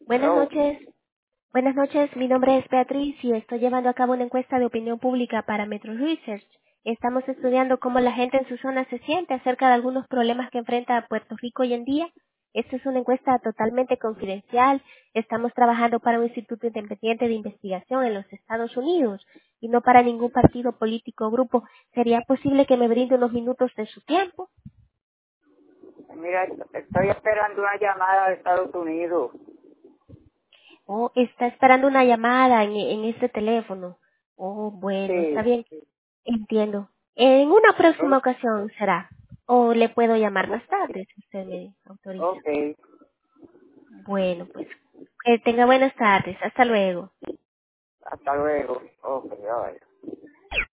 Buenas Hello. noches. Buenas noches, mi nombre es Beatriz y estoy llevando a cabo una encuesta de opinión pública para Metro Research. Estamos estudiando cómo la gente en su zona se siente acerca de algunos problemas que enfrenta Puerto Rico hoy en día. Esta es una encuesta totalmente confidencial. Estamos trabajando para un instituto independiente de investigación en los Estados Unidos y no para ningún partido político o grupo. ¿Sería posible que me brinde unos minutos de su tiempo? Mira, estoy esperando una llamada de Estados Unidos. Oh, está esperando una llamada en este teléfono. Oh, bueno, está Sí. bien. Entiendo. En una próxima Oh, ocasión será. O le puedo llamar ¿cómo? más tarde si usted me autoriza. Ok. Bueno, pues que tenga buenas tardes. Hasta luego. Hasta luego. Ok, vaya.